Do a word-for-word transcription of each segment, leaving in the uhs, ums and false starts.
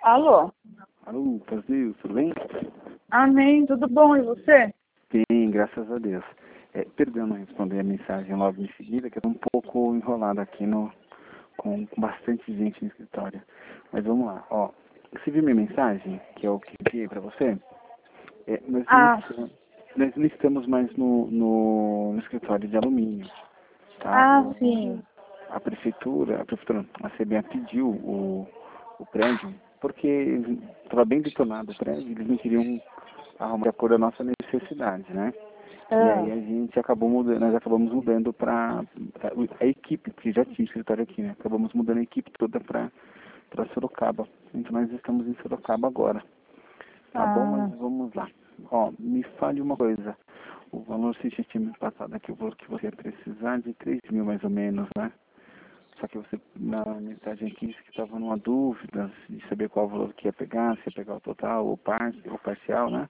Alô? Alô, Brasil, tudo bem? Amém, tudo bom, e você? Bem, graças a Deus. É, perdão não responder a mensagem logo em seguida, que eu estou um pouco enrolado aqui no, com, com bastante gente no escritório. Mas vamos lá, ó. Você viu minha mensagem, que é o que enviei para você? É, nós, não Ah, estamos, nós não estamos mais no, no, no escritório de alumínio, tá? ah, O, sim. a prefeitura, a prefeitura, não, a C B A pediu o, o prédio, porque estava bem detonado o prédio, eles não queriam arrumar de acordo com a nossa necessidade, né? E Ah, aí a gente acabou mudando, nós acabamos mudando para a equipe, que já tinha escritório aqui, né? Acabamos mudando a equipe toda para para Sorocaba. Então nós estamos em Sorocaba agora. Tá bom, ah, mas vamos lá. Ó, me fale uma coisa. O valor você já tinha me passado aqui, o valor que você ia precisar de três mil mais ou menos, né? Só que você, na mensagem aqui, disse que estava numa dúvida de saber qual valor que ia pegar, se ia pegar o total ou parte, ou parcial, né?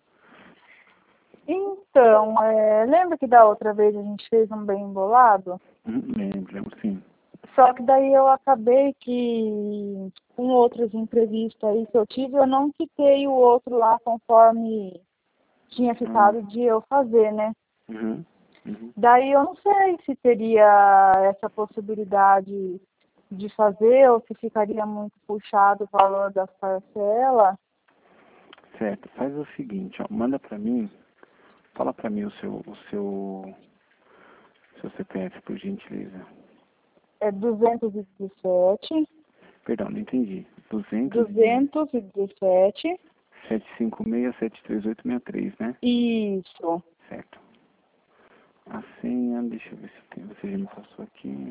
então, é, lembra que da outra vez a gente fez um bem embolado? Hum, lembro, lembro sim. Só que daí eu acabei que, com outras entrevistas aí que eu tive, eu não quitei o outro lá conforme tinha Ah, ficado de eu fazer, né? uhum, uhum. Daí eu não sei se teria essa possibilidade de fazer ou se ficaria muito puxado o valor das parcelas. Certo, faz o seguinte, ó, manda pra mim, fala pra mim o seu, o seu, seu C P F, por gentileza. É duzentos e dezessete, Perdão, não entendi. duzentos e duzentos e dezessete, sete cinco seis sete três oito seis três, né? isso. Certo. A senha, deixa eu ver se tem, você já me passou aqui.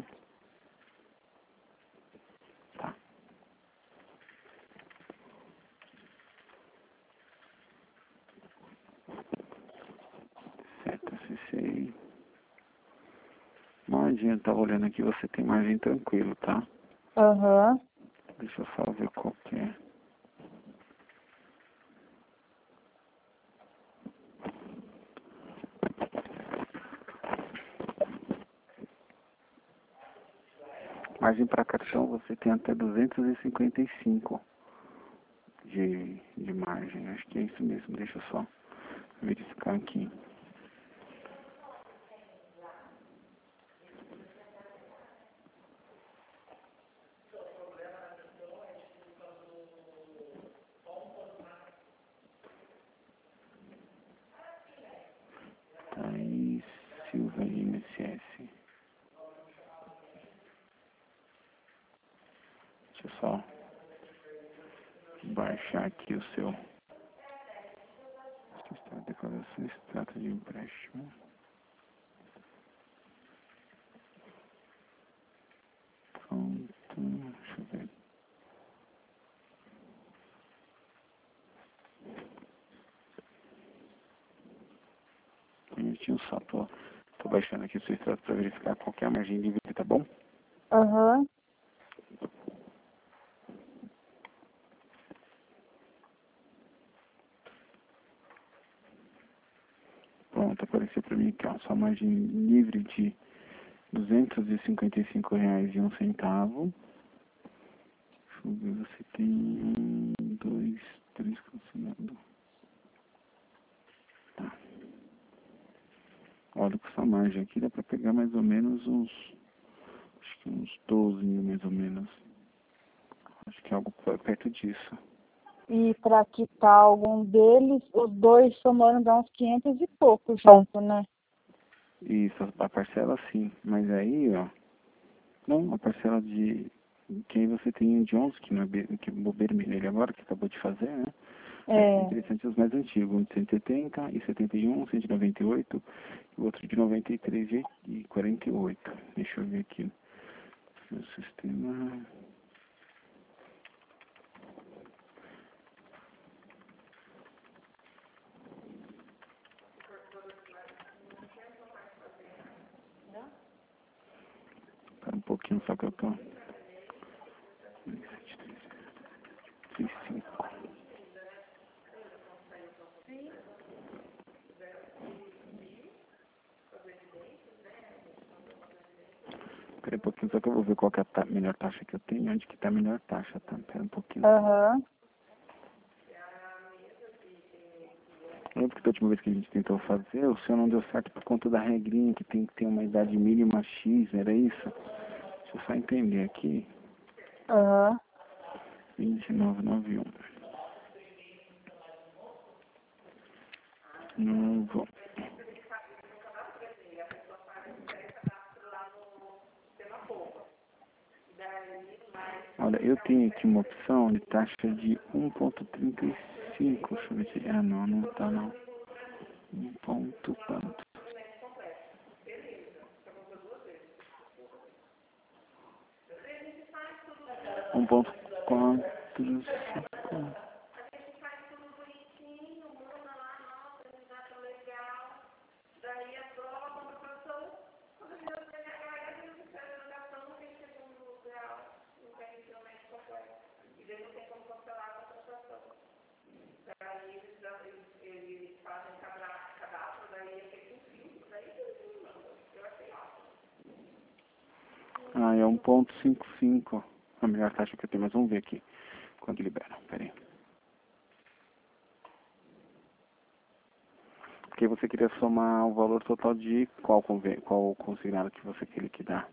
Tá, certo, acessei. Margem, eu tava olhando aqui, você tem margem tranquilo, tá? Aham. Deixa eu só ver qual que é. Margem para cartão você tem até duzentos e cinquenta e cinco de, de margem. Acho que é isso mesmo. Deixa eu só verificar aqui. Thaís Silva I N S S. Deixa eu só baixar aqui o seu. Está declaração extrato de empréstimo. Pronto. Deixa eu ver. Um minutinho só. Tô, tô baixando aqui o seu extrato para verificar qual que é a margem livre, tá bom? Aham. Pronto, apareceu para mim aqui, ó. Sua margem livre de duzentos e cinquenta e cinco reais e um centavo. Deixa eu ver, você tem um, dois, três cancelando. Tá. Olha, com essa margem aqui dá para pegar mais ou menos uns, acho que uns doze mil mais ou menos. Acho que é algo per- perto disso. E para quitar algum deles, os dois somando dá uns quinhentos e pouco junto, né? Isso, a parcela sim, mas aí, ó, não, a parcela de, que aí você tem o de onze, que não é, be- que é o vermelho agora, que acabou de fazer, né? Mas é É. interessante os mais antigos, um de cento e setenta e setenta e um, cento e noventa e oito, e o outro de noventa e três e quarenta e oito. Deixa eu ver aqui o sistema. Tá um pouquinho, só que eu tô. trinta e cinco. Espera um pouquinho, só que eu vou ver qual que é a ta- melhor taxa que eu tenho, onde que tá a melhor taxa, tá? Espera um pouquinho só. Aham. Lembra que da última vez que a gente tentou fazer, o seu não deu certo por conta da regrinha que tem que ter uma idade mínima X, era isso? Deixa eu só entender aqui. Aham. vinte e nove noventa e um. Não vou. Olha, eu tenho aqui uma opção de taxa de um ponto trinta e cinco. Deixa eu ver se... Ah, não, não tá não. um ponto quanto? um ponto quatro cinco. Ah, é um ponto cinquenta e cinco. A melhor taxa que eu tenho, mas vamos ver aqui quando libera. Pera aí. Porque você queria somar o valor total de qual, conven... qual consignado que você quer liquidar?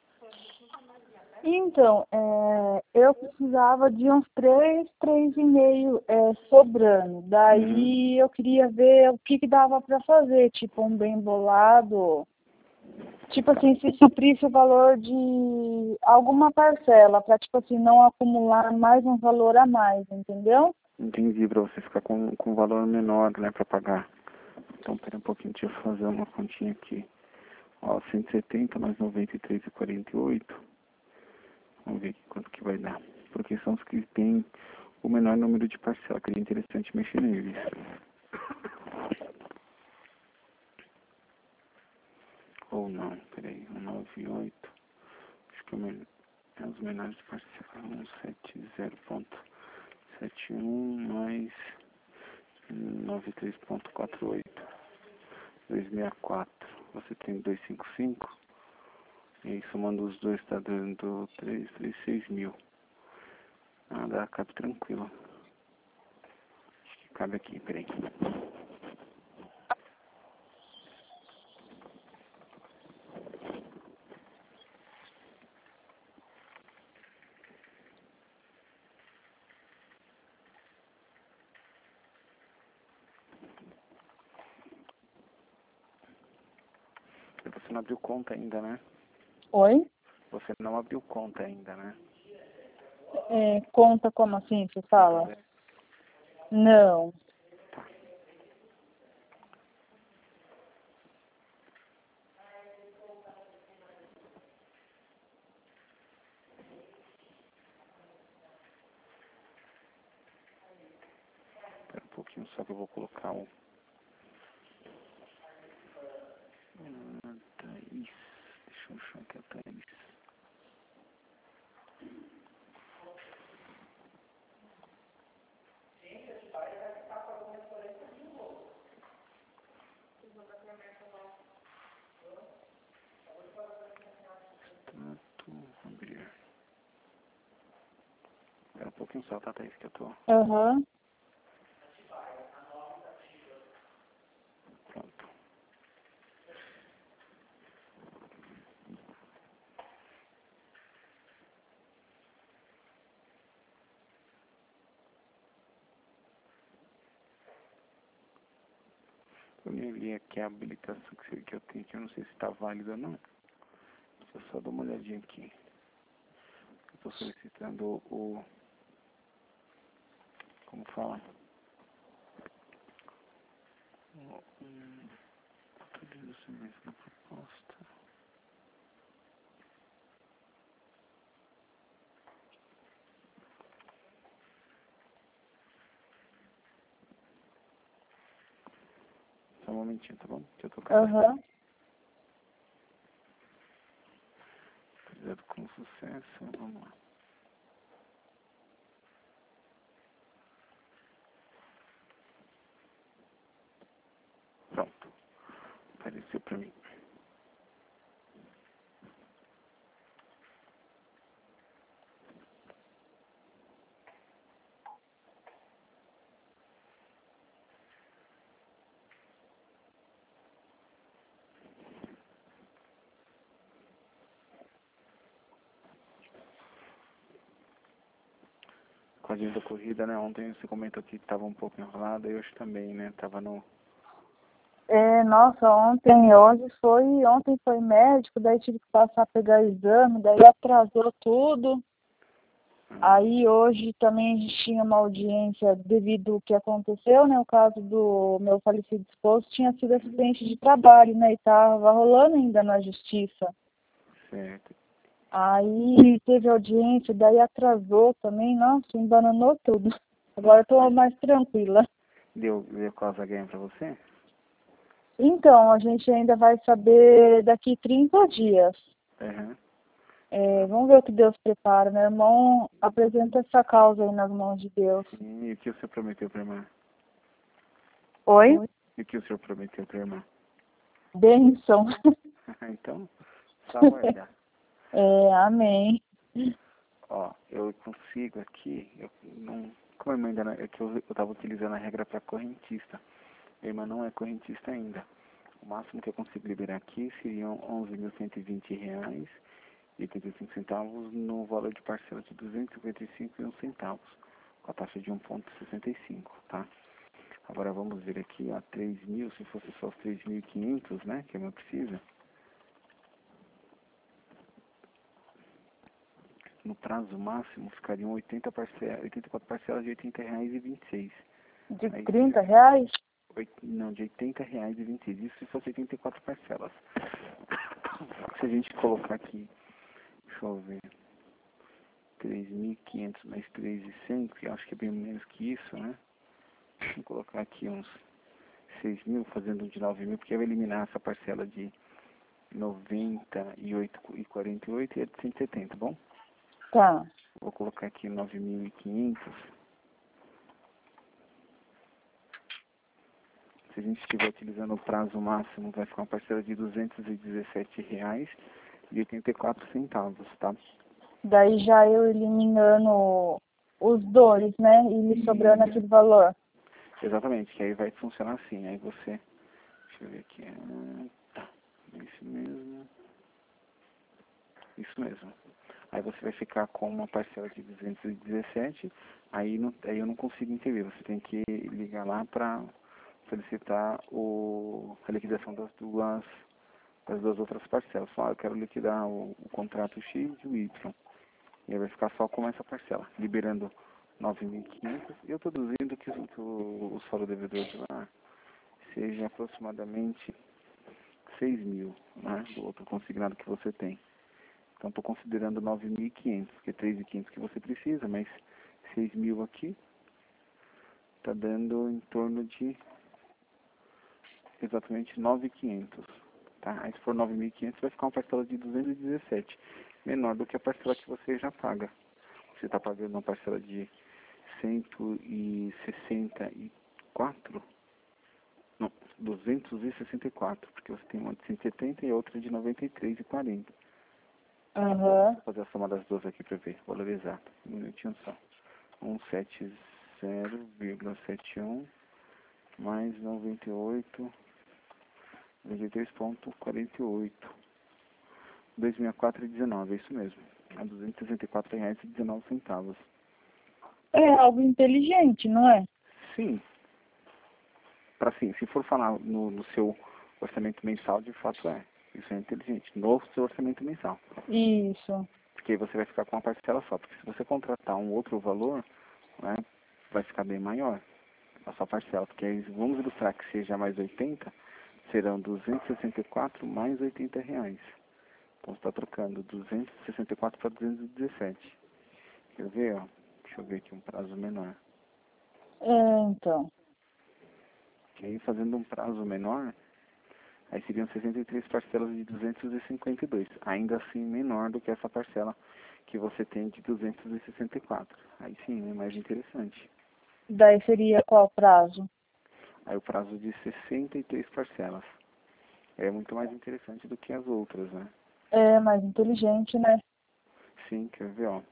Então, é, eu precisava de uns três, três e meio é, sobrando. Daí Uhum. eu queria ver o que, que dava para fazer, tipo um bem bolado. Tipo Tá. assim, se suprisse o valor de alguma parcela, para tipo assim, não acumular mais um valor a mais, entendeu? Entendi, pra você ficar com, com um valor menor, né, pra pagar. Então, pera um pouquinho, deixa eu fazer uma continha aqui. Ó, cento e setenta mais noventa e três e quarenta e oito. Vamos ver aqui quanto que vai dar. Porque são os que têm o menor número de parcelas, que é interessante mexer neles. Ou não, peraí, cento e noventa e oito. Acho que é, o men é os menores de parcela. cento e setenta ponto setenta e um mais noventa e três ponto quarenta e oito. duzentos e sessenta e quatro. Você tem duzentos e cinquenta e cinco. E aí, somando os dois, está dando trezentos e trinta e seis mil. Ah, dá, cabe tranquilo. Acho que cabe aqui, peraí. Você não abriu conta ainda, né? Oi? Você não abriu conta ainda, né? É, conta como assim, você fala? Santander. Não. Tá. Espera um pouquinho, só que eu vou colocar um... Ah, Thaís. Deixa eu achar aqui a Thaís. Extrato, abrir. Espera um pouquinho só, tá, Thaís, que eu tô... Aham. Pronto. Eu nem li aqui a habilitação que que eu tenho aqui, eu não sei se está válida ou não. Deixa eu só dar uma olhadinha aqui. Eu estou solicitando o... Como fala? O... Um, autoriza o serviço da proposta. Só um momentinho, tá bom? Que eu tô com a Thaís. Aham. Cuidado com sucesso, vamos lá. Pronto. Apareceu pra mim. com a agenda corrida, né? Ontem você comentou que estava um pouco enrolada e hoje também, né? Tava no... É, nossa, ontem, hoje foi, ontem foi médico, daí tive que passar a pegar exame, daí atrasou tudo. Aí hoje também a gente tinha uma audiência devido ao que aconteceu, né? O caso do meu falecido esposo tinha sido acidente de trabalho, né? E estava rolando ainda na justiça. Certo. Aí teve audiência, daí atrasou também, nossa, embananou tudo. Agora eu tô mais tranquila. Deu, deu causa ganha pra você? Então, a gente ainda vai saber daqui trinta dias. Uhum. É, vamos ver o que Deus prepara. Meu irmão apresenta essa causa aí nas mãos de Deus. Sim, e o que o senhor prometeu pra irmã? Oi? E o que o senhor prometeu pra irmã? Bênção. Então, só aguardar. É, amém. Ó, eu consigo aqui, eu não, como a irmã ainda não, é que eu, eu tava utilizando a regra para correntista. A irmã não é correntista ainda. O máximo que eu consigo liberar aqui seriam onze mil cento e vinte reais e oitenta e cinco centavos no valor de parcela de duzentos e cinquenta e cinco e um centavos, com a taxa de um vírgula sessenta e cinco, tá? Agora vamos ver aqui, ó, três mil, se fosse só os três mil e quinhentos, né, que a irmã precisa. No prazo máximo ficariam oitenta parcelas, oitenta e quatro parcelas de oitenta reais e vinte e seis. De Aí, trinta reais? oit, não, de oitenta reais e vinte e seis. Isso se fosse oitenta e quatro parcelas. Se a gente colocar aqui, deixa eu ver, três mil e quinhentos mais três mil e cem, que eu acho que é bem menos que isso, né? Vou colocar aqui uns seis mil, fazendo de nove mil, porque vai eliminar essa parcela de noventa e oito e quarenta e oito e a de cento e setenta, bom? Tá. Vou colocar aqui nove mil e quinhentos. Se a gente estiver utilizando o prazo máximo, vai ficar uma parcela de duzentos e dezessete reais e oitenta e quatro centavos, tá? Daí já eu eliminando os dois, né? E me sobrando aquele valor. Exatamente, que aí vai funcionar assim. Aí você, deixa eu ver aqui, ah, tá, isso mesmo, isso mesmo. Aí você vai ficar com uma parcela de duzentos e dezessete, aí, não, aí eu não consigo entender, você tem que ligar lá para solicitar o, a liquidação das duas, das duas outras parcelas. Só, eu quero liquidar o, o contrato X e o Y. E aí vai ficar só com essa parcela, liberando nove mil e quinhentos. E eu estou deduzindo que, o- que o, o saldo devedor de lá seja aproximadamente seis mil, né, do outro consignado que você tem. Então estou considerando nove mil e quinhentos, porque é três mil e quinhentos que você precisa, mas seis mil aqui está dando em torno de exatamente nove mil e quinhentos. Tá? Aí se for nove mil e quinhentos vai ficar uma parcela de duzentos e dezessete, menor do que a parcela que você já paga. Você está pagando uma parcela de cento e sessenta e quatro, não, duzentos e sessenta e quatro, porque você tem uma de cento e setenta e outra de noventa e três e quarenta. Aham. Vou fazer a soma das duas aqui para ver o valor exato. Um minutinho só. cento e setenta vírgula setenta e um mais noventa e oito, noventa e três vírgula quarenta e oito. duzentos e sessenta e quatro vírgula dezenove, é isso mesmo. A duzentos e sessenta e quatro reais e dezenove centavos. É algo inteligente, não é? Sim. Para sim, se for falar no, no seu orçamento mensal, de fato é. Isso é inteligente. No seu orçamento mensal. Isso. Porque aí você vai ficar com uma parcela só. Porque se você contratar um outro valor, né, vai ficar bem maior a sua parcela. Porque aí, vamos ilustrar que seja mais oitenta, serão duzentos e sessenta e quatro mais oitenta reais. Então você está trocando duzentos e sessenta e quatro para duzentos e dezessete. Quer ver, ó? Deixa eu ver aqui um prazo menor. É, então. Que aí fazendo um prazo menor, aí seriam sessenta e três parcelas de duzentos e cinquenta e dois. Ainda assim menor do que essa parcela que você tem de duzentos e sessenta e quatro. Aí sim, é mais interessante. Daí seria qual prazo? Aí o prazo de sessenta e três parcelas. É muito mais interessante do que as outras, né? É mais inteligente, né? Sim, quer ver, ó.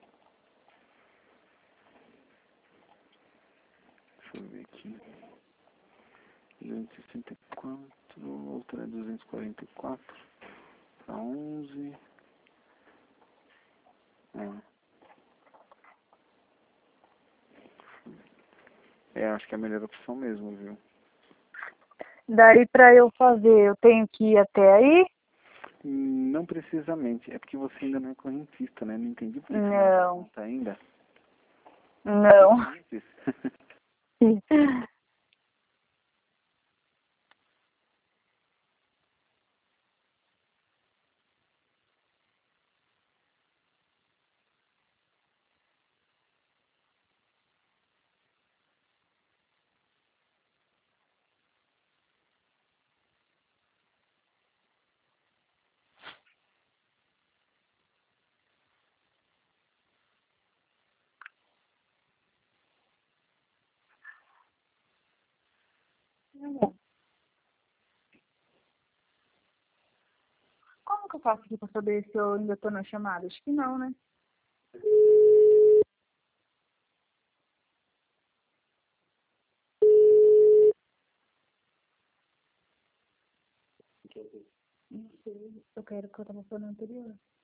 Deixa eu ver aqui. duzentos e sessenta e quatro, outra é duzentos e quarenta e quatro, para onze. É. É, acho que é a melhor opção mesmo, viu? Daí para eu fazer, eu tenho que ir até aí? Não precisamente, é porque você ainda não é correntista, né? Não entendi por que você não abriu Não, conta ainda. não. Antes. Como que eu faço aqui para saber se eu ainda tô na chamada? Acho que não, né? Não sei. Eu quero que eu tava falando anterior.